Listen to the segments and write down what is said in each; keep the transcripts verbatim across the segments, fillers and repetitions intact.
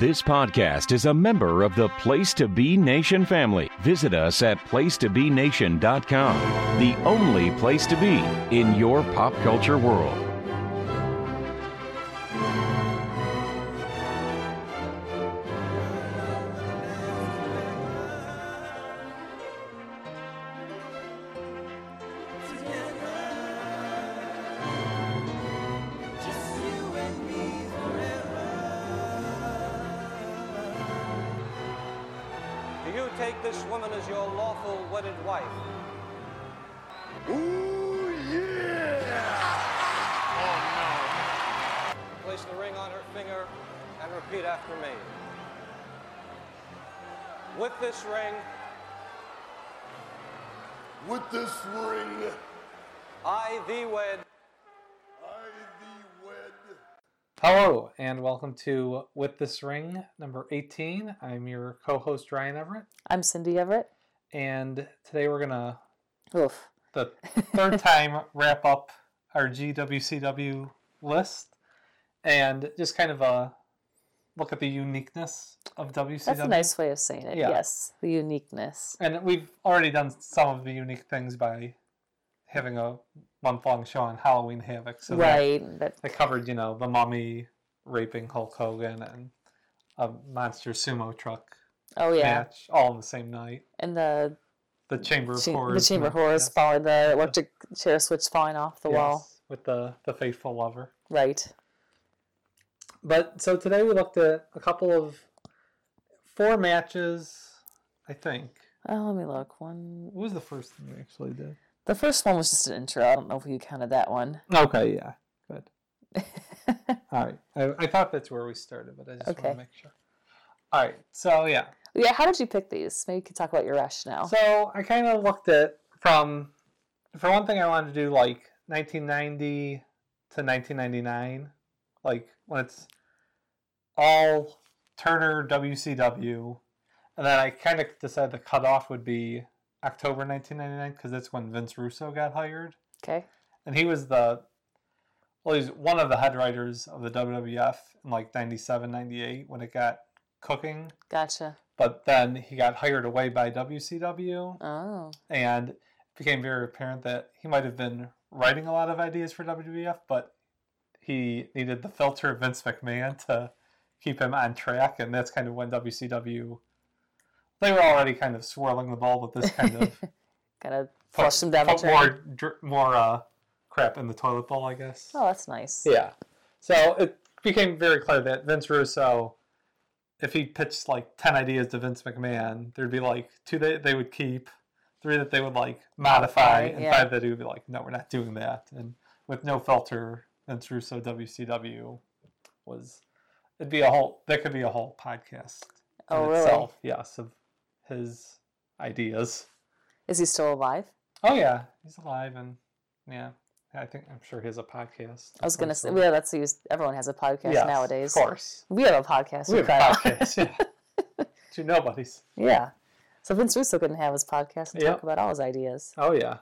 This podcast is a member of the Place to Be Nation family. Visit us at place to be nation dot com, the only place to be in your pop culture world. Take this woman as your lawful wedded wife. Ooh, yeah! Oh, no. Place the ring on her finger and repeat after me. With this ring, With this ring, I thee wed. I thee wed. Hello, and welcome to With This Ring, number eighteen. I'm your co-host, Ryan Everett. I'm Cindy Everett. And today we're going to, Oof. the third time, wrap up our G W C W list and just kind of uh, look at the uniqueness of W C W. That's a nice way of saying it, Yeah. yes. The uniqueness. And we've already done some of the unique things by having a month-long show on Halloween Havoc. So right. That, That, that covered, you know, the mummy raping Hulk Hogan and a monster sumo truck oh, yeah. match all on the same night. And the, The Chamber of cha- Horrors. the Chamber of match, Horrors yes. following the electric chair switch falling off the Yes, wall. with the, the faithful lover. Right. But so today we looked at a couple of four matches, I think. Oh, let me look. One. What was the first thing we actually did? The first one was just an intro. I don't know if you counted that one. Okay, yeah, good. All right, I, I thought that's where we started, but I just Okay. want to make sure. All right, so yeah. Yeah, how did you pick these? Maybe you could talk about your rationale. So I kind of looked at from, for one thing, I wanted to do like nineteen ninety to nineteen ninety-nine, like when it's all Turner W C W, and then I kind of decided the cutoff would be October nineteen ninety-nine because that's when Vince Russo got hired, Okay. and he was the, well, he's one of the head writers of the W W F in like ninety-seven, ninety-eight when it got cooking. Gotcha. But then he got hired away by W C W, Oh. and it became very apparent that he might have been writing a lot of ideas for W W F, but he needed the filter of Vince McMahon to keep him on track, and that's kind of when W C W, they were already kind of swirling the ball with this kind of Kind of flush them down the put drain. more dr- more uh, crap in the toilet bowl, I guess. Oh, that's nice. Yeah. So it became very clear that Vince Russo, if he pitched like ten ideas to Vince McMahon, there'd be like two that they would keep, three that they would like modify, Modify, and yeah. five that he would be like, no, we're not doing that. And with no filter, Vince Russo W C W was, it'd be a whole, that could be a whole podcast in Oh, really? itself, yes, of his ideas. Is he still alive? Oh yeah, he's alive, and yeah, I think, I'm sure he has a podcast. I was going to say, Some yeah, that's used. Everyone has a podcast Yes, nowadays. Of course. We have a podcast. We have cried a out. podcast, yeah. To nobodies. Yeah. So Vince Russo couldn't have his podcast and Yep. talk about all his ideas. Oh, yeah.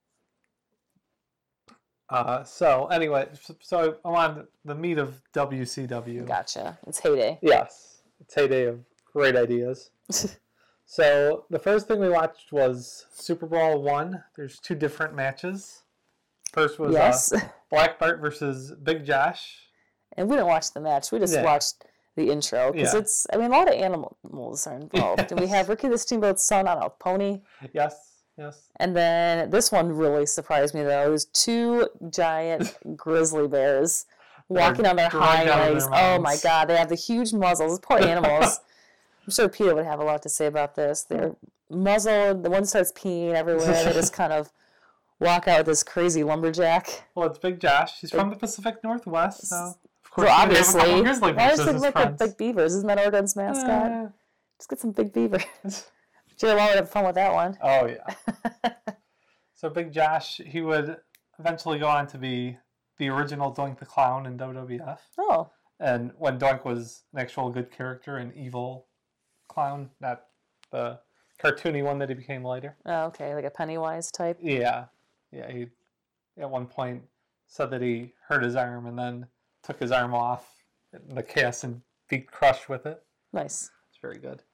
Uh, so, anyway, so I wanted the meat of W C W. Gotcha. It's heyday. Yes. It's heyday of great ideas. So, the first thing we watched was Super Brawl one. There's two different matches. First was Yes. uh, Black Bart versus Big Josh. And we didn't watch the match. We just Yeah. watched the intro. Because Yeah. it's, I mean, a lot of animals are involved. And we have Ricky the Steamboat's son on a pony. Yes, yes. And then this one really surprised me, though. There's two giant grizzly bears walking on their dragged hind out of legs. their Oh, my mounts. God. They have the huge muzzles. Poor animals. I'm sure Peter would have a lot to say about this. They're muzzled. The one starts peeing everywhere. They just kind of walk out with this crazy lumberjack. Well, it's Big Josh. He's from the Pacific Northwest, so of course So he would have a couple obviously, grizzly why bears does as it his look like friends. big beavers? Isn't that Oregon's mascot? Uh, Just get some big beavers. Jerry Law would have fun with that one. oh yeah. So Big Josh, he would eventually go on to be the original Doink the Clown in W W F, Oh, and when Doink was an actual good character, an evil clown, not the cartoony one that he became later. oh okay, like a Pennywise type. Yeah, yeah. He at one point said that he hurt his arm and then took his arm off in the cast and beat Crush with it. Nice. It's very good.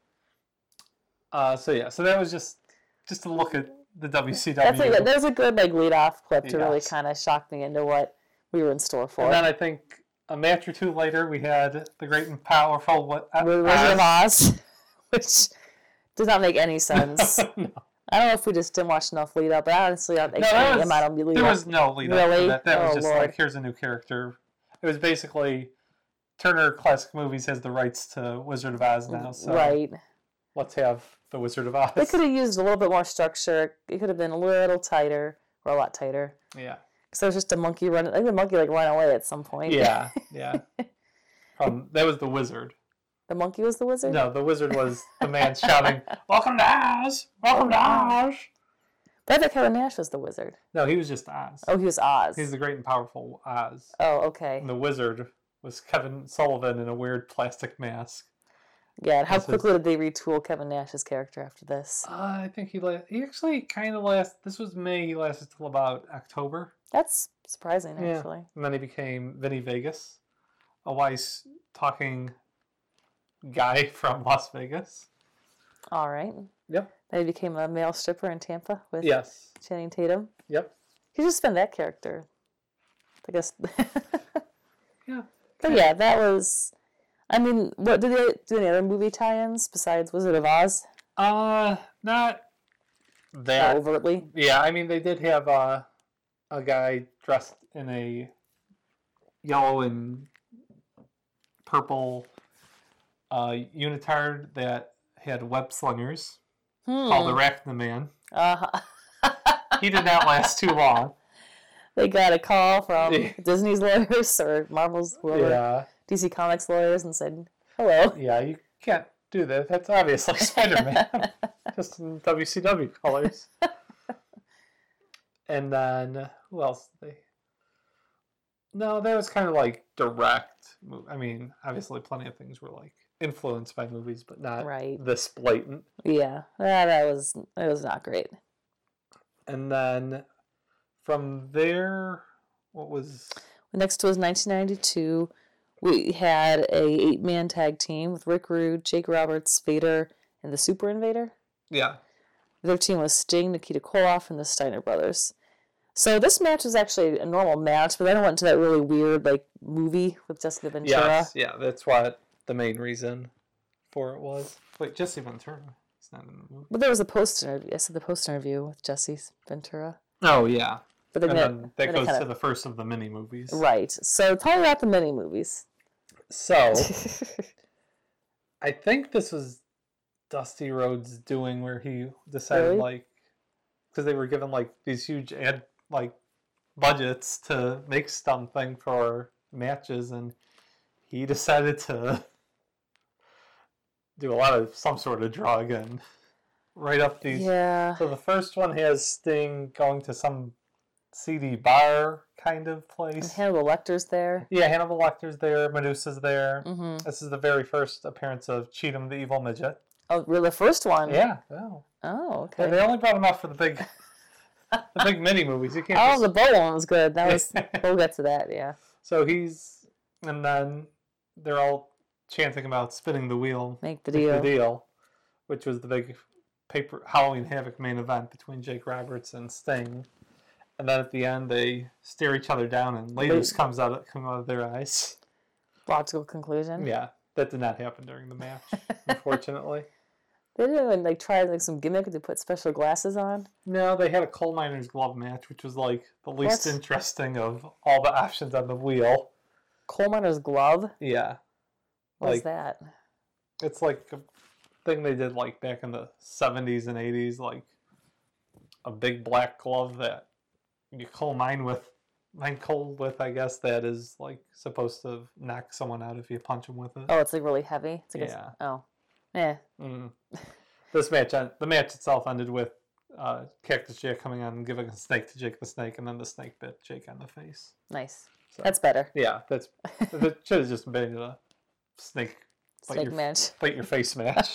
Uh, so yeah, so that was just just to look at the W C W. That's a, there's a good like lead off clip to really Yes. kind of shock me into what we were in store for. And then I think a match or two later, we had the Great and Powerful what, uh, With Wizard of Oz. Oz, which does not make any sense. No. I don't know if we just didn't watch enough lead up, but honestly, I think No, that any was- amount of lead There up. was no lead up Really? to that. That was Oh, just Lord. like, here's a new character. It was basically Turner Classic Movies has the rights to Wizard of Oz now, so Right. let's have the Wizard of Oz. They could have used a little bit more structure. It could have been a little tighter, or a lot tighter. Yeah. Because there was just a monkey running. I think the monkey like ran away at some point. Yeah, yeah. Um, that was the Wizard. The monkey was the wizard? No, the Wizard was the man shouting, "Welcome to Oz! Welcome to Oz!" But I thought Kevin Nash was the wizard. No, he was just Oz. Oh, he was Oz. He's the Great and Powerful Oz. Oh, okay. And the Wizard was Kevin Sullivan in a weird plastic mask. Yeah, and how This is- quickly did they retool Kevin Nash's character after this? Uh, I think he la- he actually kind of last. This was May. He lasted till about October, That's surprising, Yeah. actually. and then he became Vinny Vegas, a wise talking guy from Las Vegas. All right. Yep. Then he became a male stripper in Tampa with Yes. Channing Tatum. Yep. He just spent that character. I guess. Yeah. But yeah, that was. I mean, what did they do? Any other movie tie-ins besides Wizard of Oz? Uh, not that. Overtly. Yeah, I mean they did have uh, a guy dressed in a yellow and purple uh, unitard that had web slingers Hmm. called Arachne Man. Uh-huh. He did not last too long. They got a call from Yeah. Disney's lawyers or Marvel's whoever, Yeah, D C Comics lawyers, and said, "Hello." yeah, you can't do that. That's obviously Spider-Man, just in W C W colors. And then who else? Did they? No, that was kind of like direct. mo- I mean, obviously, plenty of things were like influenced by movies, but not Right. this blatant. Yeah, that, that was it was not great. And then from there, what was? Next was nineteen ninety-two. We had a eight-man tag team with Rick Rude, Jake Roberts, Vader, and the Super Invader. Yeah, Their team was Sting, Nikita Koloff, and the Steiner brothers. So this match was actually a normal match, but then it went to that really weird like movie with Jessica Ventura. yes, yeah. That's what the main reason for it was. Wait, Jesse Ventura. He's not in the movie. But there was a post interview. I said the post interview with Jesse Ventura. Oh yeah. But then, And that, then that then it goes kinda- to the first of the mini movies. right. So tell me about the mini movies. So I think this was Dusty Rhodes doing where he decided Really? like because they were given like these huge ad like budgets to make something for matches, and he decided to do a lot of some sort of drug and write up these. Yeah. So the first one has Sting going to some seedy bar kind of place. Hannibal Lecter's there. Yeah, Hannibal Lecter's there, Medusa's there. Mm-hmm. This is the very first appearance of Cheatham the Evil Midget. Oh, really? The first one? Yeah, wow. Oh, Yeah, okay. they only brought him out for the big, the big mini movies. You can't. Oh, just- the bow one was good. That was. We'll get to that. Yeah. So he's, and then they're all chanting about spinning the wheel, Make the make deal. the deal, which was the big paper Halloween Havoc main event between Jake Roberts and Sting. And then at the end, they stare each other down, and lasers comes out come out of their eyes. Logical conclusion. Yeah, that did not happen during the match, unfortunately. They didn't even like try like some gimmick. They put special glasses on. No, they had a coal miner's glove match, which was like the least What? interesting of all the options on the wheel. Coal miner's glove. Yeah, What's like that? it's like a thing they did like back in the seventies and eighties, like a big black glove that you coal mine with, mine coal with. I guess that is like supposed to knock someone out if you punch them with it. Oh, it's like really heavy. It's like Yeah. A, oh. Yeah. Mm. This match, uh, the match itself ended with uh, Cactus Jack coming on and giving a snake to Jake the Snake, and then the snake bit Jake on the face. Nice. So, That's better. yeah, that's that should have just been a snake bite Snake your, match. bite your face match.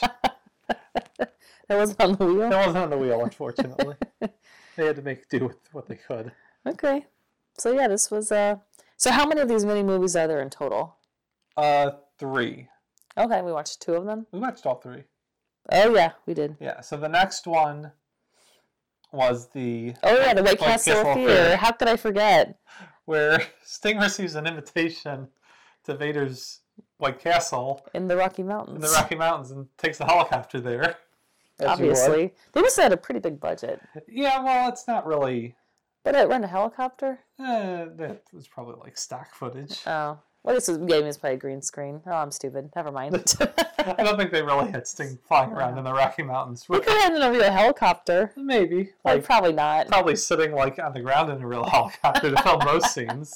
That wasn't on the wheel. That wasn't on the wheel, unfortunately. They had to make do with what they could. Okay. So yeah, this was uh. So how many of these mini movies are there in total? Uh, three. Okay, we watched two of them. We watched all three. Oh yeah, we did. Yeah, so the next one was the... Oh yeah, the White Castle of Fear. How could I forget? Where Sting receives an invitation to Vader's White Castle In the Rocky Mountains. in the Rocky Mountains and takes a helicopter there. as you would. Obviously. They must have had a pretty big budget. Yeah, well, it's not really... But it rent a helicopter? Uh, that was probably like stock footage. Oh. Well, this game is probably green screen. Oh, I'm stupid. Never mind. I don't think they really had Sting flying around in the Rocky Mountains. We could have had a real helicopter. Maybe. Like, Like, probably not. probably sitting like on the ground in a real helicopter to film those scenes.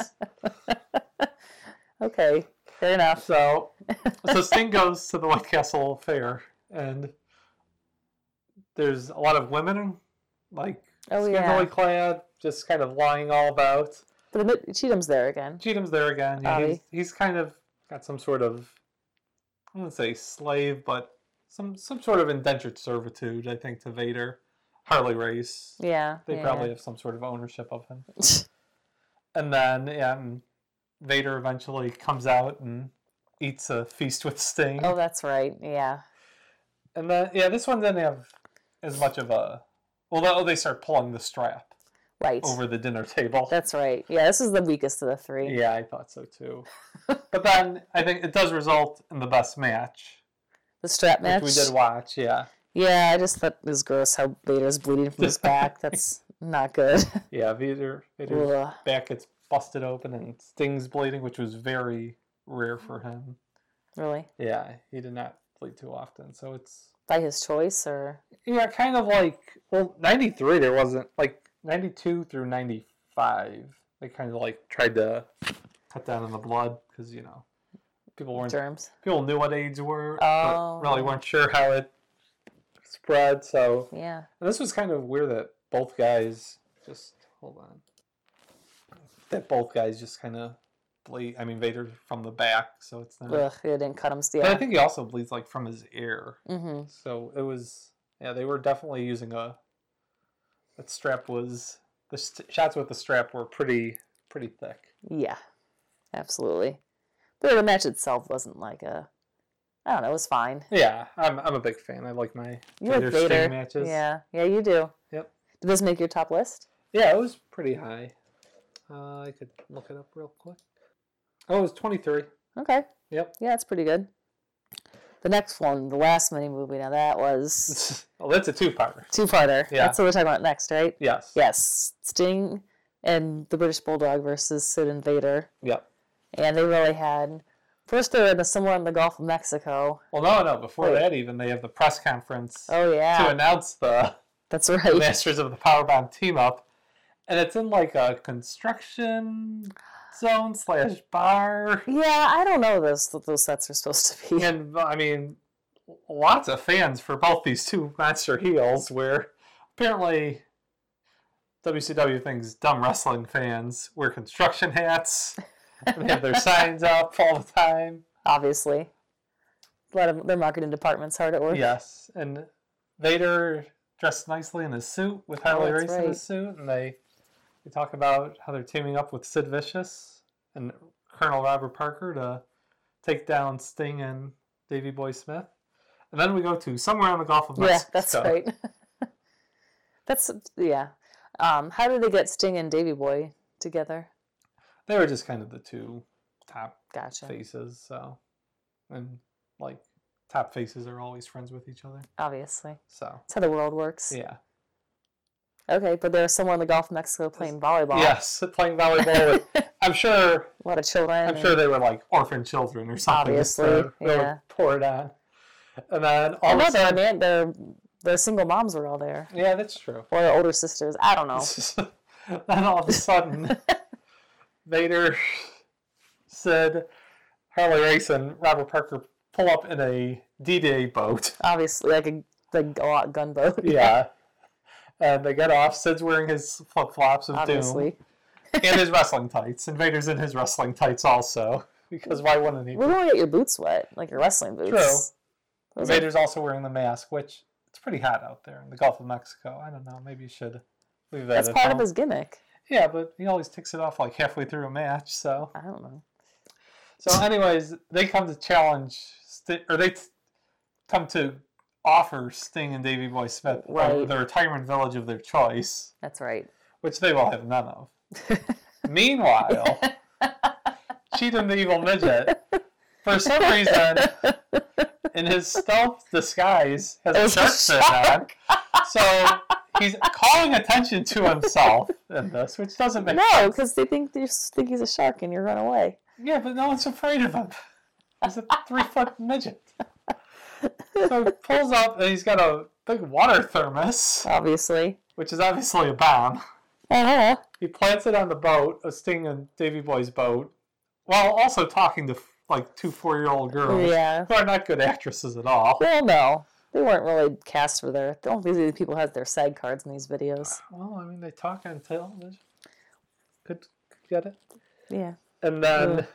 Okay, fair enough. So, so Sting goes to the White Castle Fair, and there's a lot of women, like Oh, scantily yeah. clad, just kind of lying all about. But the, Cheatham's there again. Cheatham's there again. Yeah, he's, Bobby. he's kind of got some sort of, I wouldn't say slave, but some some sort of indentured servitude, I think, to Vader. Harley Race. Yeah. They yeah. probably have some sort of ownership of him. And then, yeah, and Vader eventually comes out and eats a feast with Sting. Oh, that's right. Yeah. And then, yeah, this one didn't have as much of a... Well, they start pulling the strap Right. over the dinner table. That's right. Yeah, this is the weakest of the three. Yeah, I thought so too. But then I think it does result in the best match, The strap match. which we did watch. Yeah, Yeah, I just thought it was gross how Vader's bleeding from his back. That's not good. yeah. Vader, Vader's Ugh. back gets busted open and Sting's bleeding, which was very rare for him. Really? Yeah, he did not bleed too often, so it's By his choice, or? yeah, kind of like well, ninety-three there wasn't like ninety-two through ninety-five. They kind of like tried to cut down on the blood because you know people weren't Germs. people knew what AIDS were, Oh. but really weren't sure how it spread. So Yeah. and this was kind of weird that both guys just hold on. That both guys just kind of bleed. I mean, Vader from the back, so it's not. Ugh, it didn't cut him. But I Yeah. think he also bleeds like from his ear. Mm-hmm. So it was. Yeah, they were definitely using a. That strap was the st- shots with the strap were pretty pretty thick. Yeah. Absolutely. But the match itself wasn't like a. I don't know. It was fine. Yeah, I'm I'm a big fan. I like my You like Vader Vader. Sting matches. Yeah. Yeah, you do. Yep. Did this make your top list? Yeah, it was pretty high. Uh, I could look it up real quick. Oh, it was twenty-three. Okay. Yep. Yeah, it's pretty good. The next one, the last mini movie, now that was Oh, that's a two-parter. two-parter. Yeah. That's what we're talking about next, right? Yes. Yes. Sting and the British Bulldog versus Sid and Vader. Yep. And they really had... First, they were in the somewhere in the Gulf of Mexico. Well, no, no. Before Wait. that, even they have the press conference Oh, to yeah. announce the That's the right. Masters of the Powerbomb team up, and it's in like a construction zone slash bar, Yeah, I don't know those what those sets are supposed to be. and I mean, lots of fans for both these two monster heels. Where apparently W C W thinks dumb wrestling fans wear construction hats. They have their signs up all the time. Obviously. A lot of their marketing department's hard at work. Yes, and Vader dressed nicely in his suit with Harley Oh, that's Race in right. his suit, and they they talk about how they're teaming up with Sid Vicious and Colonel Robert Parker to take down Sting and Davey Boy Smith. And then we go to somewhere on the Gulf of Yeah, Mexico. that's right. That's, yeah. Um, how did they get Sting and Davy Boy together? They were just kind of the two top Gotcha. faces, so and like top faces are always friends with each other. Obviously. So That's how the world works. yeah. Okay, but they're somewhere in the Gulf of Mexico playing volleyball. Yes, playing volleyball with I'm sure A lot of children. I'm and- sure they were like orphan children or something. just Obviously, to really yeah. pour it on. And then all Oh, of no, a their, sudden, man, their, their single moms were all there. yeah, that's true. Or their older sisters. I don't know. Then all of a sudden, Vader said Harley Race and Robert Parker pull up in a D-Day boat. Obviously, like a, like a gunboat. Yeah. And they get off. Sid's wearing his flip-flops of Obviously. Doom. And his wrestling tights. And Vader's in his wrestling tights also. Because why wouldn't he? We're going to get your boots wet, like your wrestling boots. True. Those are- Vader's also wearing the mask, which it's pretty hot out there in the Gulf of Mexico. I don't know. Maybe you should leave that That's at part home. of his gimmick. Yeah, but he always takes it off like halfway through a match. So, I don't know. so anyways, they come to challenge St- or they t- come to offer Sting and Davey Boy Smith uh, Right. the retirement village of their choice, That's right. which they will have none of. Meanwhile, Cheatham the Evil Midget, for some reason, in his stealth disguise, has a It's a shark fin on. So he's calling attention to himself in this, which doesn't make No, sense. because they think they think he's a shark and you run away. Yeah, but no one's afraid of him. He's a three-foot midget. So he pulls up, and he's got a big water thermos, Obviously. which is obviously a bomb. Uh-huh. He plants it on the boat, a Sting and Davy Boy's boat, while also talking to like two four-year-old girls Yeah. who are not good actresses at all. Well, no. They weren't really cast for their... The only reason people have their SAG cards in these videos. Well, I mean, they talk on television. Could, could get it. Yeah. And then, Yeah.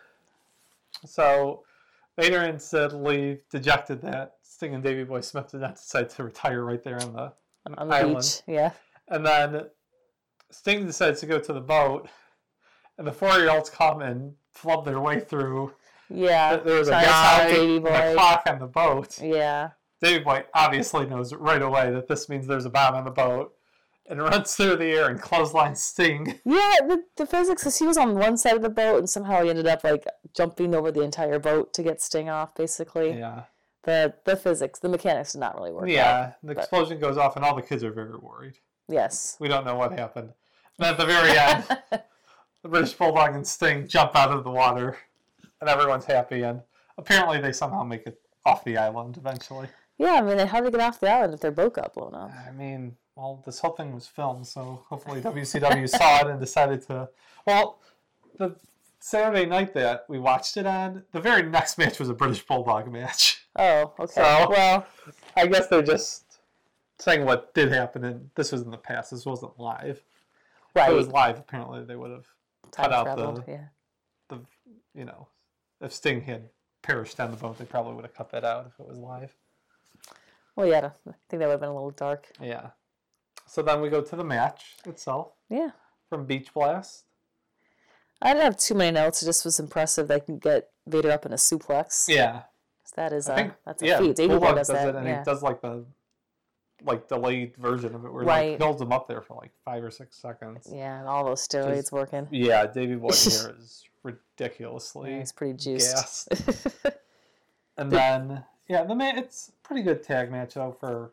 so Vader and Sid leave, dejected that Sting and Davy Boy Smith did not decide to retire right there on the On the island. beach. Yeah. And then Sting decides to go to the boat, and the four-year-olds come and flub their way through. Yeah. There was a Trying to guy help Davey and a Boy. clock on the boat. Yeah. Davy Boy obviously knows right away that this means there's a bomb on the boat, and runs through the air and clotheslines Sting. Yeah, the, the physics is he was on one side of the boat and somehow he ended up like jumping over the entire boat to get Sting off, basically. Yeah. The the physics, the mechanics did not really work out. Yeah, the but- explosion goes off, and all the kids are very worried. Yes. We don't know what happened. And at the very end, the British Bulldog and Sting jump out of the water, and everyone's happy, and apparently they somehow make it off the island eventually. Yeah, I mean, they had to get off the island if their boat got blown up. I mean, well, this whole thing was filmed, so hopefully W C W saw it and decided to... Well, the Saturday night that we watched it on, the very next match was a British Bulldog match. Oh, okay. So- well, I guess they're just saying what did happen, and this was in the past. This wasn't live. right. If it was live, apparently they would have Time cut out traveled, the, yeah. the, you know, if Sting had perished on the boat, they probably would have cut that out if it was live. Well, yeah, I think that would have been a little dark. Yeah. So then we go to the match itself Yeah. from Beach Blast. I didn't have too many notes. It just was impressive they can get Vader up in a suplex. Yeah. 'Cause that is I a, think, that's a yeah, feat. Davey Boy Bulldog does does that. it, and yeah. he does like the like delayed version of it where he Right. like, builds him up there for like five or six seconds. yeah, and all those steroids Just- working. Yeah, Davey Boy here is ridiculously Yeah, he's pretty juiced. gassed. And then, yeah, the man, it's a pretty good tag match, though, for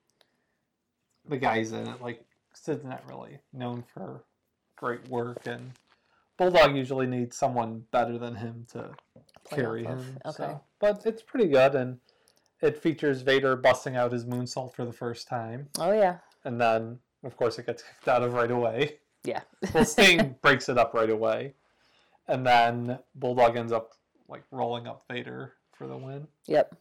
the guys in it. Like, Sid's not really known for great work, and Bulldog usually needs someone better than him to Play carry off of. him. Okay. So. But it's pretty good, and it features Vader busting out his moonsault for the first time. Oh, yeah. And then, of course, it gets kicked out of right away. Yeah. Well, Sting breaks it up right away. And then Bulldog ends up, like, rolling up Vader for the win. Yep.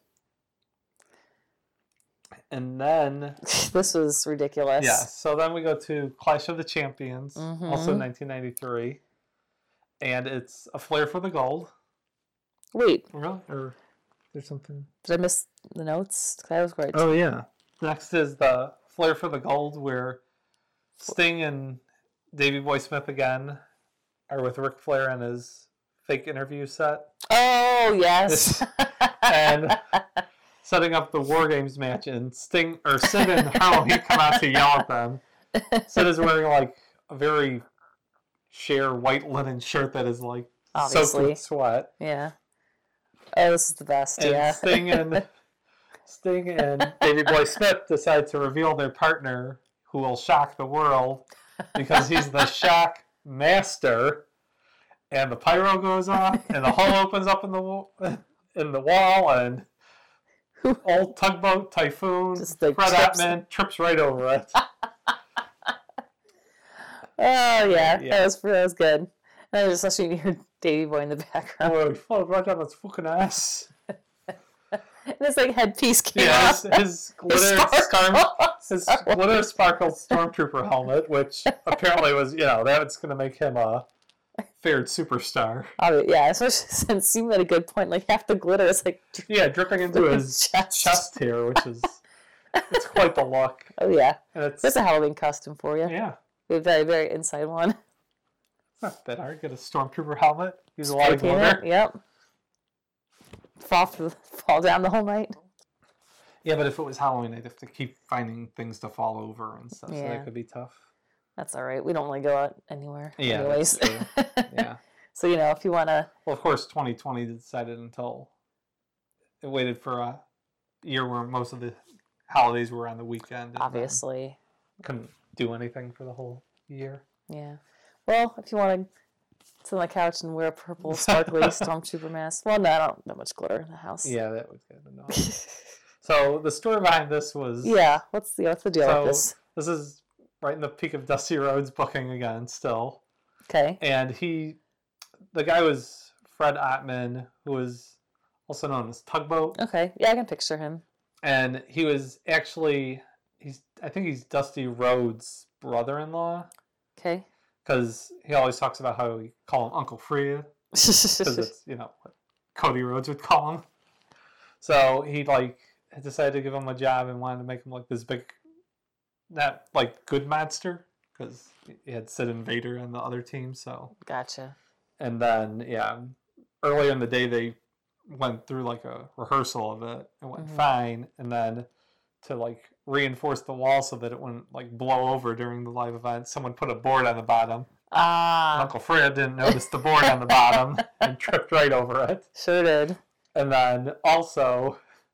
And then, This was ridiculous. yeah, so then we go to Clash of the Champions, Mhm. also nineteen ninety-three. And it's a Flair for the Gold. Wait, Really? Or there's something... did I miss the notes? That was great. Oh, yeah. Next is the Flair for the Gold, where Sting and Davey Boy Smith again are with Ric Flair on his fake interview set. Oh, yes. And setting up the War Games match, and Sting or Sid and Harley come out to yell at them. Sid is wearing like a very sheer white linen shirt that is like soaked Obviously. with sweat. Yeah. Oh, this is the best, And yeah. Sting and Sting and Davey Boy Smith decide to reveal their partner, who will shock the world because he's the shock master. And the pyro goes off, and the hole opens up in the wa- in the wall, and old tugboat Typhoon Just, like, Fred trips. Atman trips right over it. Oh, yeah. Yeah. That was that was good. And I was just listening to your Davey Boy in the background. Oh, he floated right on his fucking ass. And his, like, headpiece came Yeah, off. his, his glitter storm, his glitter sparkled stormtrooper helmet, which apparently was, you know, that's going to make him a feared superstar. Oh, yeah, especially since you made a good point. Like, half the glitter is, like, Yeah, dripping into his Chest. chest here, which is, it's quite the look. oh, yeah. And it's, That's a Halloween costume for you. yeah, A very, very inside one. it's not that hard. Get a stormtrooper helmet, use a lot of Paint it, glitter. Yep. fall through, fall down the whole night. Yeah, but if it was Halloween, I'd have to keep finding things to fall over and stuff, so Yeah. that could be tough. That's all right. We don't really go out anywhere. Yeah, anyways. that's true. Yeah. So, you know, if you want to... Well, of course, twenty twenty decided until it waited for a year where most of the holidays were on the weekend. and Obviously. Couldn't do anything for the whole year. Yeah. Well, if you want to sit on the couch and wear a purple sparkly stormtrooper mask. Well, no, I don't have much glitter in the house. Yeah, that would get annoying. So the story behind this was... Yeah, what's the, what's the deal so with this? This is right in the peak of Dusty Rhodes booking again, still. Okay. And he... The guy was Fred Ottman, who was also known as Tugboat. Okay. Yeah, I can picture him. And he was actually... he's I think he's Dusty Rhodes' brother-in-law. Okay. Because he always talks about how we call him Uncle Freya. Because it's, you know, what Cody Rhodes would call him. So he, like, had decided to give him a job and wanted to make him, like, this big, not, like, good monster. Because he had Sid and Vader on the other team, so. Gotcha. And then, yeah, earlier in the day, they went through, like, a rehearsal of it. It went mm-hmm. fine. And then to, like, reinforce the wall so that it wouldn't, like, blow over during the live event, someone put a board on the bottom. Ah. Uncle Fred didn't notice the board on the bottom and tripped right over it. Sure did. And then also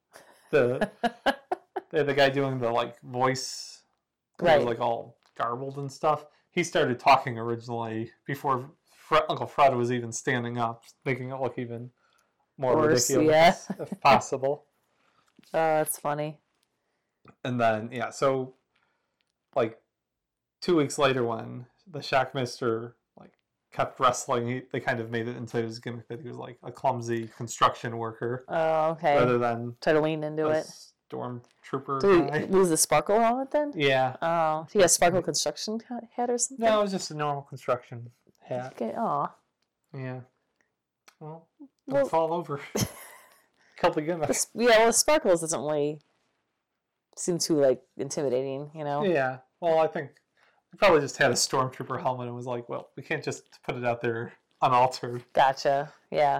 the the, the guy doing the like voice, right, was like all garbled and stuff. He started talking originally before Fred, Uncle Fred was even standing up, making it look even more Worse, ridiculous yeah. if possible. Oh, that's funny. And then yeah, so like two weeks later when the Shockmaster like kept wrestling, he, they kind of made it into his gimmick that he was like a clumsy construction worker. Oh, okay. Rather than try to lean into it. Stormtrooper. Did guy. he lose the sparkle helmet then? Yeah. Oh, he has sparkle construction hat or something? No, it was just a normal construction hat. Okay. Aw. Yeah. Well, don't well, fall over. Killed the gimmick. The, yeah, well, the sparkles doesn't really seem too like intimidating, you know? Yeah. Well, I think we probably just had a Stormtrooper helmet and was like, well, we can't just put it out there unaltered. Gotcha. Yeah.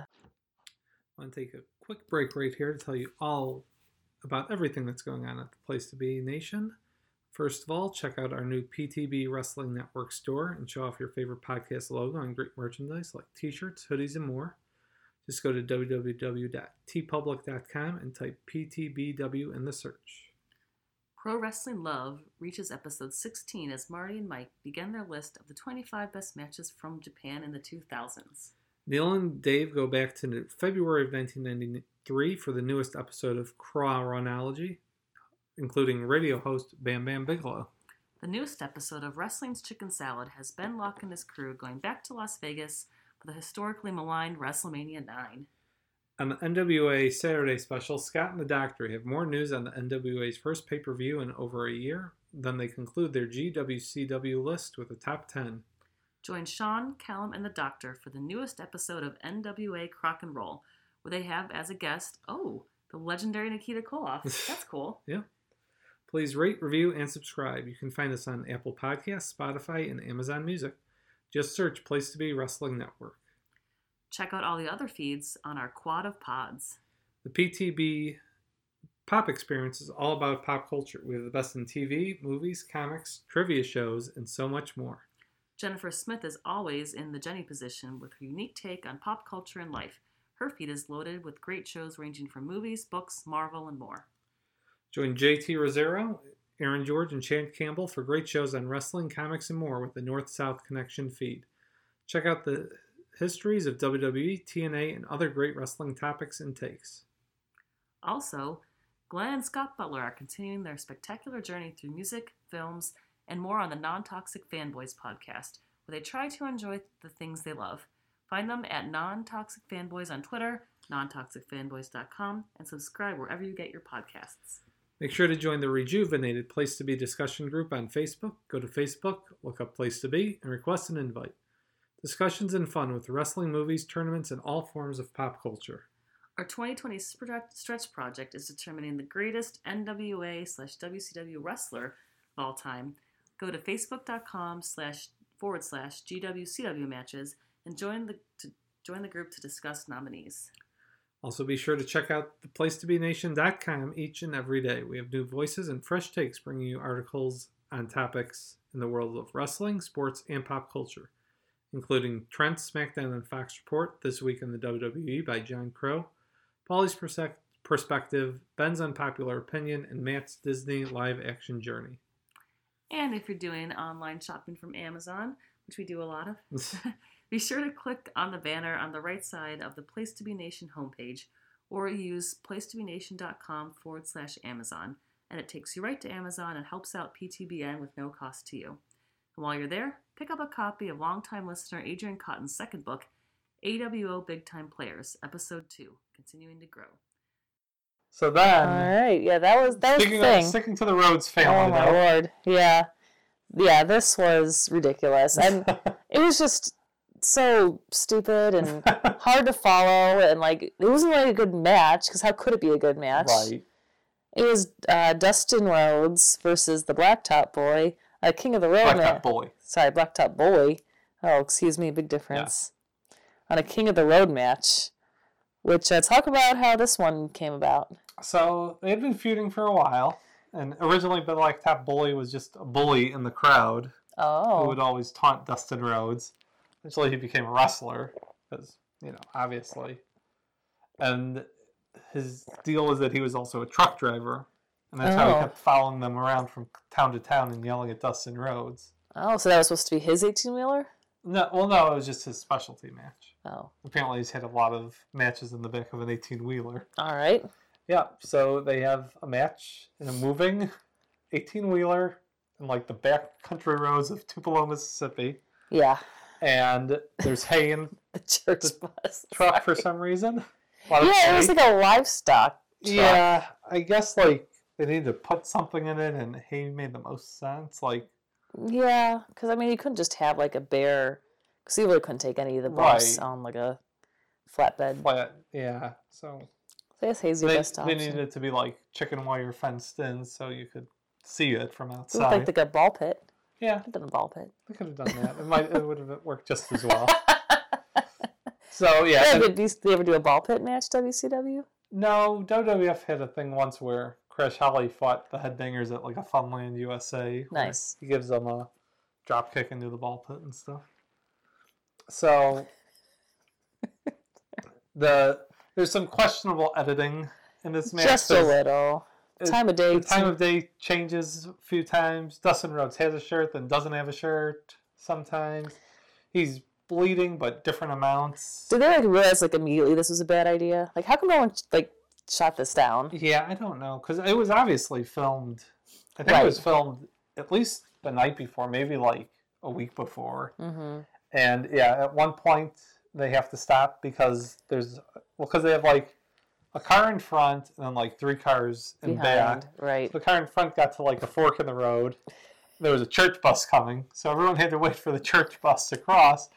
I want to take a quick break right here to tell you all about everything that's going on at the Place to Be Nation. First of all, check out our new P T B Wrestling Network store and show off your favorite podcast logo and great merchandise like t-shirts, hoodies, and more. Just go to w w w dot t public dot com and type P T B W in the search. Pro Wrestling Love reaches episode sixteen as Marty and Mike begin their list of the twenty-five best matches from Japan in the two thousands. Neil and Dave go back to February of nineteen ninety-three for the newest episode of Chronology, including radio host Bam Bam Bigelow. The newest episode of Wrestling's Chicken Salad has Ben Locke and his crew going back to Las Vegas for the historically maligned WrestleMania nine. On the N W A Saturday special, Scott and the Doctor have more news on the N W A's first pay-per-view in over a year. Then they conclude their G W C W list with a top ten. Join Sean, Callum, and the Doctor for the newest episode of N W A Crock and Roll, where they have as a guest, oh, the legendary Nikita Koloff. That's cool. Yeah. Please rate, review, and subscribe. You can find us on Apple Podcasts, Spotify, and Amazon Music. Just search Place to Be Wrestling Network. Check out all the other feeds on our quad of pods. The P T B Pop Experience is all about pop culture. We have the best in T V, movies, comics, trivia shows, and so much more. Jennifer Smith is always in the Jenny position with her unique take on pop culture and life. Her feed is loaded with great shows ranging from movies, books, Marvel, and more. Join J T Rosero, Aaron George, and Chad Campbell for great shows on wrestling, comics, and more with the North-South Connection feed. Check out the histories of W W E, T N A, and other great wrestling topics and takes. Also, Glenn and Scott Butler are continuing their spectacular journey through music, films, and more on the Non-Toxic Fanboys podcast, where they try to enjoy the things they love. Find them at Non-Toxic Fanboys on Twitter, non toxic fanboys dot com, and subscribe wherever you get your podcasts. Make sure to join the Rejuvenated Place to Be discussion group on Facebook. Go to Facebook, look up Place to Be, and request an invite. Discussions and fun with wrestling, movies, tournaments, and all forms of pop culture. Our twenty twenty stretch project is determining the greatest N W A slash W C W wrestler of all time. Go to facebook.com slash forward slash GWCW matches and join the to join the group to discuss nominees. Also, be sure to check out the place to be nation dot com each and every day. We have new voices and fresh takes bringing you articles on topics in the world of wrestling, sports, and pop culture, including Trent's SmackDown and Fox Report, This Week in the W W E by John Crow, Paulie's Persec- Perspective, Ben's Unpopular Opinion, and Matt's Disney live action journey. And if you're doing online shopping from Amazon, which we do a lot of, be sure to click on the banner on the right side of the Place to Be Nation homepage, or use place to be nation dot com forward slash Amazon, and it takes you right to Amazon and helps out P T B N with no cost to you. And while you're there, pick up a copy of longtime listener Adrian Cotton's second book, A W O Big Time Players, Episode two, Continuing to Grow. So then, All right, yeah, that was that was the sticking, thing. sticking to the Rhodes family, Oh my though. lord, yeah, yeah, this was ridiculous, and it was just so stupid and hard to follow, and like it wasn't really a good match because how could it be a good match? Right. It was uh, Dustin Rhodes versus the Blacktop Boy, uh, King of the Road Blacktop match. Bully. Sorry, Blacktop Bully. Oh, excuse me, big difference. On a King of the Road match, which uh, talk about how this one came about. So they had been feuding for a while, and originally the Blacktop Bully was just a bully in the crowd who Oh, would always taunt Dustin Rhodes. Eventually he became a wrestler, because, you know, obviously. And his deal was that he was also a truck driver, and that's how he Oh. kept following them around from town to town and yelling at Dustin Rhodes. oh, so that was supposed to be his eighteen-wheeler? No, well, no, it was just his specialty match. Oh, Apparently he's had a lot of matches in the back of an eighteen-wheeler. all right. Yeah, so they have a match in a moving eighteen-wheeler in like the back country roads of Tupelo, Mississippi. Yeah, And there's hay in the church The bus. truck for some reason. A lot of Yeah, it was hay. like a livestock truck. Yeah, I guess like they need to put something in it, and hay made the most sense. Like, Yeah, because I mean, you couldn't just have like a bare, because you really couldn't take any of the bus Right. on like a flatbed. flat, yeah. So So I guess hazy they, best they option. needed it to be like chicken wire fenced in, so you could see it from It looked outside. like like a ball pit. Yeah, I've done a ball pit. they could have done that. It might, it would have worked just as well. So yeah, Yeah, and- did, you, did they ever do a ball pit match, W C W? no, W W F had a thing once where Crash Holly fought the Headbangers at like a Funland U S A. where Nice. He gives them a drop kick into the ball pit and stuff. So the there's some questionable editing in this match. Just a There's- little. it- Time of day. The time too. of day changes a few times. Dustin Rhodes has a shirt, then doesn't have a shirt sometimes. He's bleeding, but different amounts. Did they like realize like immediately this was a bad idea? Like, how come no one like shot this down? Yeah, I don't know, because it was obviously filmed. I think Right. it was filmed at least the night before, maybe like a week before. Mm-hmm. And yeah, at one point they have to stop because there's well, because they have like a car in front and then like three cars in back. Behind, right? The car in front got to like a fork in the road. There was a church bus coming, so everyone had to wait for the church bus to cross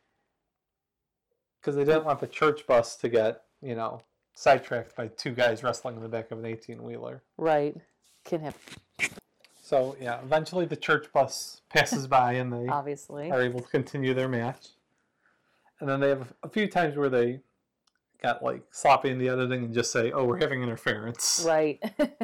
because they didn't want the church bus to get, you know, sidetracked by two guys wrestling in the back of an eighteen-wheeler. Right. Can have So yeah, eventually the church bus passes by and they obviously. are able to continue their match. And then they have a few times where they got like sloppy in the editing and just say, "Oh, we're having interference." Right.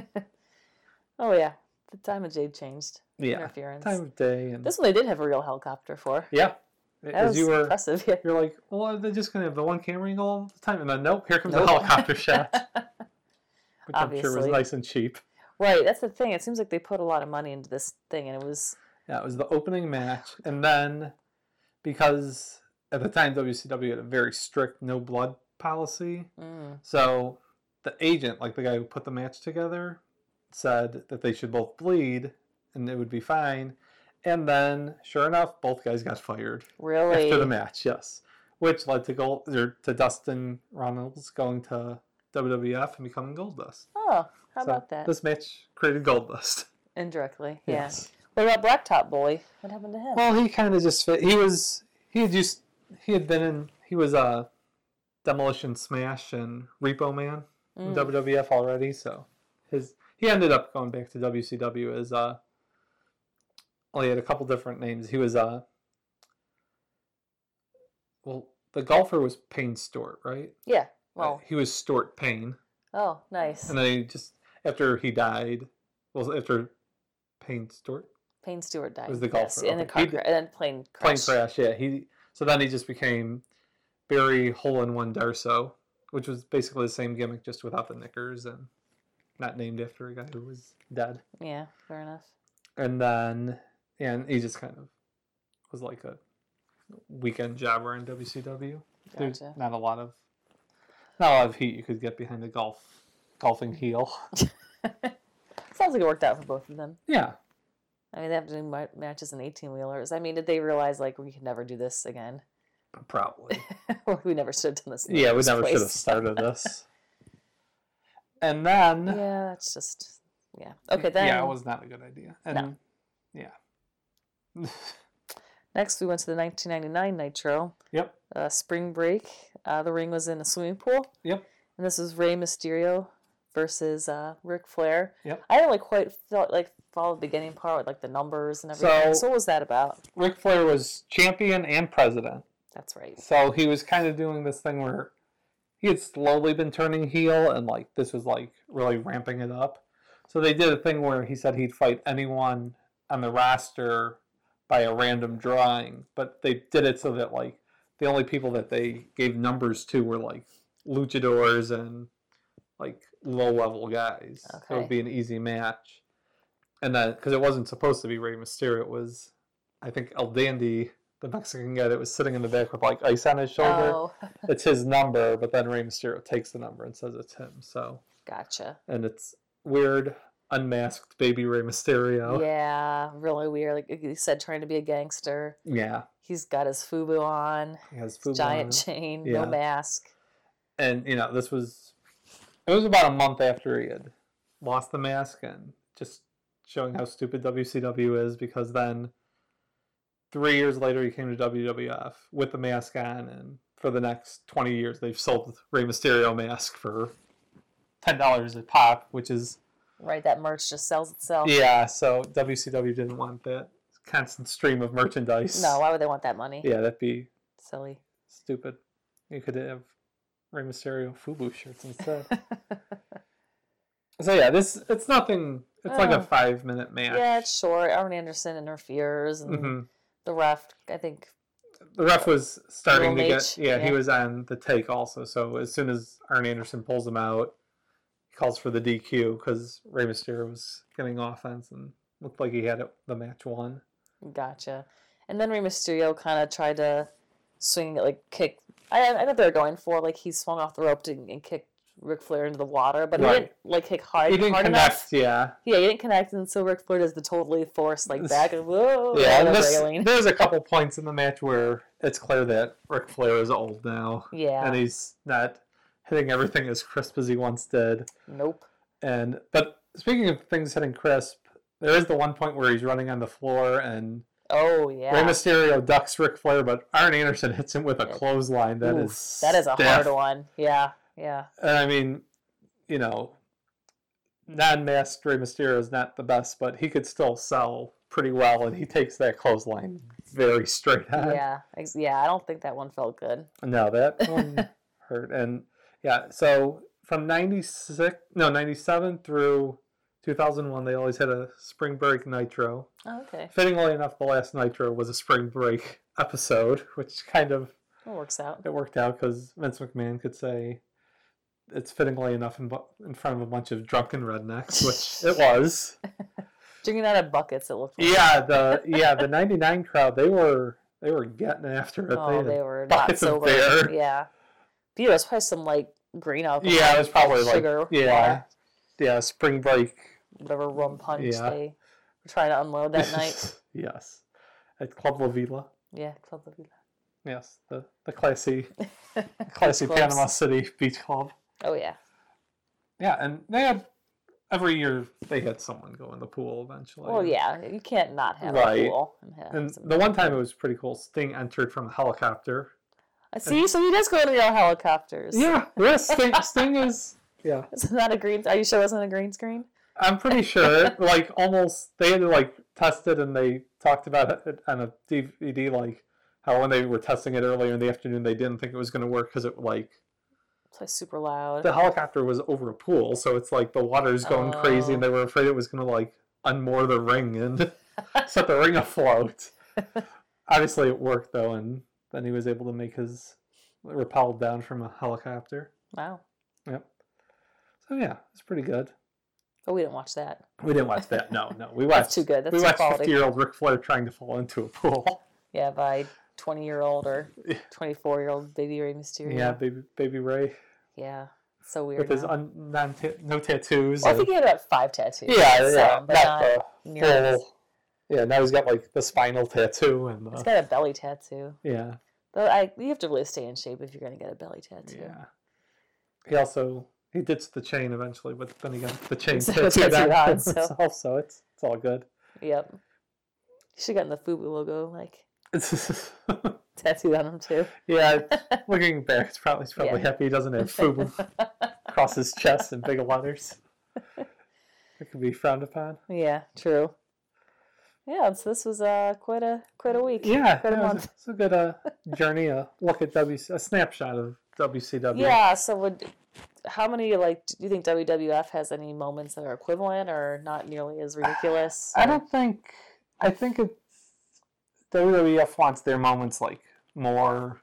Oh yeah, the time of day changed. Yeah. Interference. Time of day and This one they did have a real helicopter for. yeah. That As was you were, impressive. Yeah. you're like, well, are they just gonna have the one camera angle all the time? And then nope, here comes Nope. a helicopter shot, which I'm sure was Obviously. nice and cheap. Right. That's the thing. It seems like they put a lot of money into this thing, and it was Yeah, it was the opening match, and then because at the time W C W had a very strict no blood policy, mm, so the agent, like the guy who put the match together, said that they should both bleed and it would be fine. And then, sure enough, both guys got fired really. after the match. Yes, which led to Gold or to Dustin Runnels going to W W F and becoming Goldust. Oh, how So about that? This match created Goldust. Indirectly, yeah. Yes. What about Blacktop Boy? What happened to him? Well, he kind of just fit. He was he had just he had been in he was a Demolition Smash and Repo Man in Mm. W W F already, so his he ended up going back to W C W as uh well, he had a couple different names. He was uh well the golfer was Payne Stewart, right? Yeah. Well, he was Stuart Payne. oh, nice. And then he just, after he died, well, after Payne Stewart? Payne Stewart died. Was the yes, golfer. in a Okay. car He crash. did- And then plane Plane crash. crash, yeah. He So then he just became Barry Hole-in-One Darsow, which was basically the same gimmick, just without the knickers and not named after a guy who was dead. Yeah, fair enough. And then, and he just kind of was like a weekend jobber in W C W. There's Gotcha. not a lot of, not a lot of heat you could get behind a golf, golfing heel. Sounds like it worked out for both of them. Yeah. I mean, they have to do ma- matches in eighteen-wheelers. I mean, did they realize, like, we could never do this again? Probably. Or we never should have done this in the Yeah, we first never should have place. started this. And then, Yeah, that's just, yeah. Okay, then. yeah, it was not a good idea. And No. yeah. Next, we went to the nineteen ninety-nine Nitro. Yep. Uh, spring break. Uh, the ring was in a swimming pool. Yep. And this was Rey Mysterio versus uh, Ric Flair. Yep. I didn't like quite felt like follow the beginning part with like the numbers and everything. So- So, what was that about? Ric Flair was champion and president. That's right. So he was kind of doing this thing where he had slowly been turning heel, and like this was like really ramping it up. So they did a thing where he said he'd fight anyone on the roster by a random drawing, but they did it so that like the only people that they gave numbers to were like luchadors and like low level guys. So it would Okay. be an easy match. And then because it wasn't supposed to be Rey Mysterio, it was I think El Dandy, the Mexican guy that was sitting in the back with like ice on his shoulder. Oh, It's his number, but then Rey Mysterio takes the number and says it's him. So, gotcha. and it's weird, unmasked baby Rey Mysterio. Yeah, really weird. Like you said, trying to be a gangster. Yeah. He's got his FUBU on, He has his food giant on. chain, Yeah. no mask. And, you know, this was, it was about a month after he had lost the mask, and just showing how stupid W C W is, because then three years later he came to W W F with the mask on, and for the next twenty years they've sold Rey Mysterio mask for ten dollars a pop, which is, Right, that merch just sells itself. yeah, so W C W didn't want that constant stream of merchandise. No, why would they want that money? Yeah, that'd be Silly. stupid. You could have Rey Mysterio FUBU shirts instead. So yeah, this it's nothing. It's like Oh. a five minute match. Yeah, it's short. Arn Anderson interferes, and hmm the ref, I think, The ref was starting to Little get. Nate, Yeah, he yeah. was on the take also. So as soon as Arn Anderson pulls him out, he calls for the D Q because Rey Mysterio was getting offense and looked like he had it, the match won. gotcha. And then Rey Mysterio kind of tried to swing, like kick. I, I know they were going for like he swung off the rope to, and kicked Ric Flair into the water, but Right. he didn't like kick hard. He didn't hard connect. enough. Yeah. Yeah, he didn't connect, and so Ric Flair does the totally forced like back and whoa. Yeah, over and the this, railing. there's a couple points in the match where it's clear that Ric Flair is old now, Yeah. and he's not hitting everything as crisp as he once did. Nope. And but speaking of things hitting crisp, there is the one point where he's running on the floor and Oh yeah. Rey Mysterio ducks Ric Flair, but Arn Anderson hits him with a clothesline that Oof, is that is a stiff. hard one. Yeah. Yeah. And I mean, you know, non-masked Rey Mysterio is not the best, but he could still sell pretty well, and he takes that clothesline very straight on. Yeah. Ex- Yeah. I don't think that one felt good. No, that one hurt. And yeah, so from ninety-six, no, ninety-seven through two thousand one, they always had a spring break Nitro. Oh, okay. Fittingly enough, the last Nitro was a spring break episode, which kind of, It works out. it worked out because Vince McMahon could say it's fittingly enough in, bu- in front of a bunch of drunken rednecks, which it was. Drinking out of buckets, it looked like. Yeah, the yeah the ninety-nine crowd, they were they were getting after it. Oh, had they were not buckets of sober. beer. Yeah. But yeah, it was probably some like green alcohol. Yeah, it was probably sugar, like yeah, water, yeah, spring break. whatever rum punch Yeah. they were trying to unload that night. Yes, at Club La Vila. Yeah, Club La Vila. Yes, the the classy classy Clubs. Panama City beach club. Oh yeah. Yeah, and they had every year they had someone go in the pool eventually. Well, yeah, you can't not have Right. a pool. And have And some- the one time it was pretty cool. Sting entered from a helicopter. I see. So he does go to the helicopters. Yeah, yes, Sting, Sting is. Yeah, Is that a green? Are you sure it wasn't a green screen? I'm pretty sure. Like almost, they had to like test it, and they talked about it on a D V D. Like how when they were testing it earlier in the afternoon, they didn't think it was going to work because it like It's like super loud. the helicopter was over a pool, so it's like the water's going Oh. crazy, and they were afraid it was going to like unmoor the ring and set the ring afloat. Obviously, it worked though, and then he was able to make his rappel down from a helicopter. Wow. Yep. So yeah, it's pretty good. But we didn't watch that. We didn't watch that. No, no. We watched. That's too good. That's we too watched quality. fifty-year-old Ric Flair trying to fall into a pool. Yeah, by twenty-year-old or twenty-four-year-old baby Rey Mysterio. Yeah, baby, baby Ray Yeah. So weird. with his now. un, non no tattoos. Well, I and- think he had about five tattoos. yeah, so, yeah, but not not the nearly as- full. Yeah, now he's got like the spinal tattoo and He's the got a belly tattoo. yeah, Though I, you have to really stay in shape if you're going to get a belly tattoo. yeah. He also he ditched the chain eventually, but then he got the chain So tattooed tattooed on on, so- himself, so it's it's all good. Yep. You should have gotten the FUBU logo, like, tattooed on him, too. yeah, looking back, it's probably he's probably Yeah. happy he doesn't have FUBU across his chest in big letters. It could be frowned upon. Yeah, true. Yeah, so this was uh, quite a quite a week. Yeah, quite a yeah, it's, month. a, it's a good uh, journey. A look at W, a snapshot of W C W. Yeah, so would how many like do you think W W F has any moments that are equivalent or not nearly as ridiculous? I don't think. I think it's W W F wants their moments like more,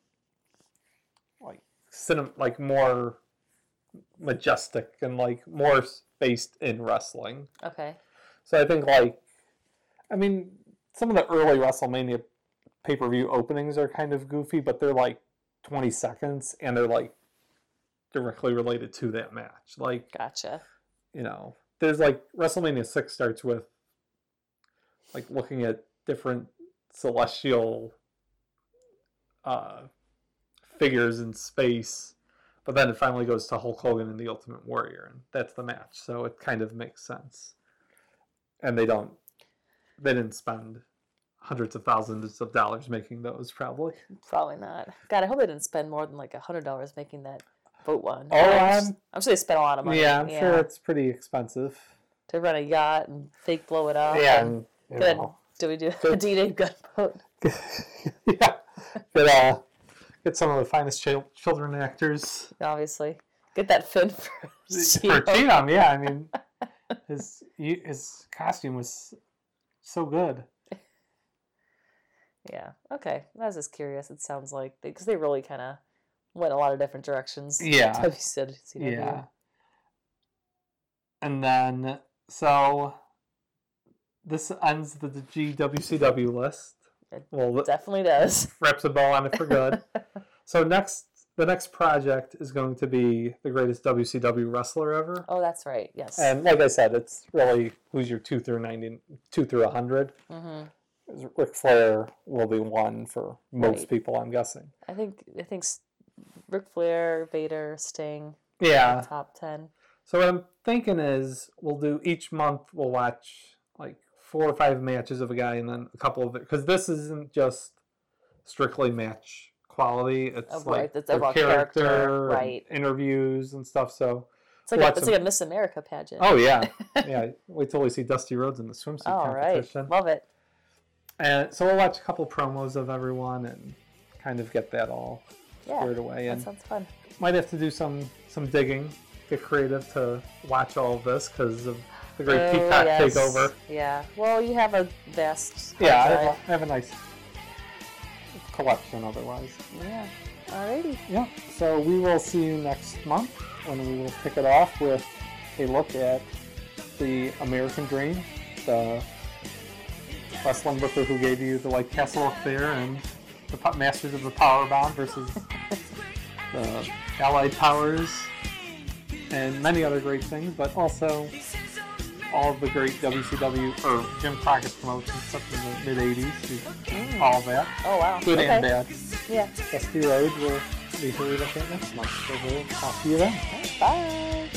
like cinem, like more majestic and like more based in wrestling. Okay. So I think like, I mean, some of the early WrestleMania pay per view openings are kind of goofy, but they're like twenty seconds and they're like directly related to that match. Like, Gotcha. you know, there's like WrestleMania six starts with like looking at different celestial uh, figures in space, but then it finally goes to Hulk Hogan and the Ultimate Warrior, and that's the match. So it kind of makes sense. And they don't, they didn't spend hundreds of thousands of dollars making those, probably. Probably not. God, I hope they didn't spend more than like a hundred dollars making that boat one. Oh, I'm, I'm- I'm sure they spent a lot of money. Yeah, I'm sure it's pretty expensive. to rent a yacht and fake blow it up. Yeah, and and, you Good. know. Do we do a D-Day gunboat? yeah, get uh, get some of the finest chil- children actors Obviously, get that fin for for Cheatham. Yeah, I mean, his his costume was so good. Yeah. Okay. I was just curious. It sounds like because they really kind of went a lot of different directions. Yeah. W C W. Yeah. And then so this ends the G W C W list. It Well, that Definitely does. wraps a bow on it for good. So next, the next project is going to be the greatest W C W wrestler ever. Oh, that's right. Yes. And like I said, it's really who's your two through ninety, two through a hundred. hmm Ric Flair will be one for most Right. people, I'm guessing. I think I think S- Ric Flair, Vader, Sting. Yeah. Top ten. So what I'm thinking is we'll do each month. We'll watch like four or five matches of a guy, and then a couple of it because this isn't just strictly match quality. It's Oh, like right, it's their about character, character, and right. interviews and stuff. So It's like Lots a, it's of- like a Miss America pageant. oh yeah, yeah. Wait till we see Dusty Rhodes in the swimsuit All right. competition. Love it. And so we'll watch a couple promos of everyone and kind of get that all Yeah. squared away. That And sounds fun. might have to do some some digging, get creative to watch all of this because of the great Oh, Peacock yes. takeover. Yeah. Well, you have a vast. hard Yeah, I have, drive. a, I have a nice collection otherwise. Yeah. Alrighty. Yeah, so we will see you next month when we will pick it off with a look at the American Dream, the wrestling booker who gave you the White Castle up there, and the Pu- Masters of the Powerbomb versus the Allied Powers, and many other great things, but also all of the great W C W or Jim Crockett promotions such in the mid eighties, all of that, Oh wow. good okay. and bad. Yeah. Dusty Rhodes will be who we look at next month, so we'll talk to you then. Bye.